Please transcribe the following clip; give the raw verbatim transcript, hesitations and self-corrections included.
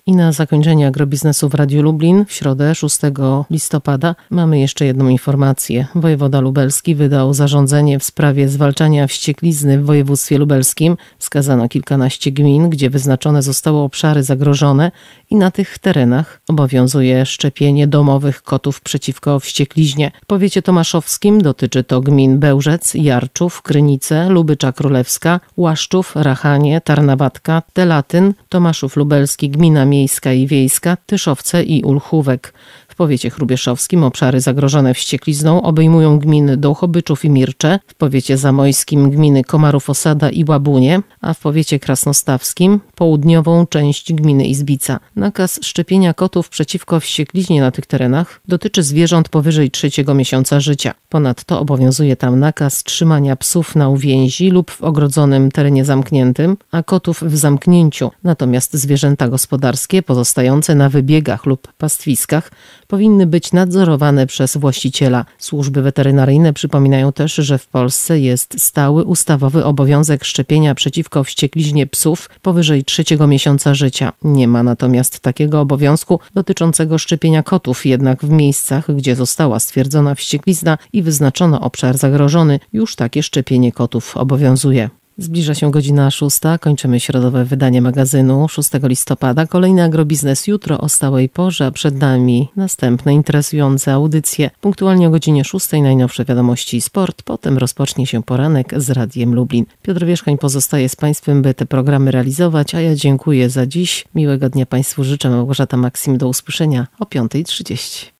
I na zakończenie agrobiznesu w Radiu Lublin w środę szóstego listopada mamy jeszcze jedną informację. Wojewoda lubelski wydał zarządzenie w sprawie zwalczania wścieklizny w województwie lubelskim. Wskazano kilkanaście gmin, gdzie wyznaczone zostały obszary zagrożone i na tych terenach obowiązuje szczepienie domowych kotów przeciwko wściekliźnie. W powiecie tomaszowskim dotyczy to gmin Bełżec, Jarczów, Krynice, Lubycza Królewska, Łaszczów, Rachanie, Tarnabatka, Telatyn, Tomaszów Lubelski, gmina miejska i wiejska, Tyszowce i Ulchówek. W powiecie chrubieszowskim obszary zagrożone wścieklizną obejmują gminy Dołchobyczów i Mircze, w powiecie zamojskim gminy Komarów Osada i Łabunie, a w powiecie krasnostawskim południową część gminy Izbica. Nakaz szczepienia kotów przeciwko wściekliźnie na tych terenach dotyczy zwierząt powyżej trzeciego miesiąca życia. Ponadto obowiązuje tam nakaz trzymania psów na uwięzi lub w ogrodzonym terenie zamkniętym, a kotów w zamknięciu. Natomiast zwierzęta gospodarskie pozostające na wybiegach lub pastwiskach powinny być nadzorowane przez właściciela. Służby weterynaryjne przypominają też, że w Polsce jest stały ustawowy obowiązek szczepienia przeciwko wściekliźnie psów powyżej trzeciego miesiąca życia. Nie ma natomiast takiego obowiązku dotyczącego szczepienia kotów, jednak w miejscach, gdzie została stwierdzona wścieklizna i wyznaczono obszar zagrożony, już takie szczepienie kotów obowiązuje. Zbliża się godzina szósta, kończymy środowe wydanie magazynu szóstego listopada. Kolejny agrobiznes jutro o stałej porze, a przed nami następne interesujące audycje. Punktualnie o godzinie szóstej najnowsze wiadomości i sport, potem rozpocznie się poranek z Radiem Lublin. Piotr Wierzchań pozostaje z Państwem, by te programy realizować, a ja dziękuję za dziś. Miłego dnia Państwu życzę. Małgorzata Maksim, do usłyszenia o piąta trzydzieści.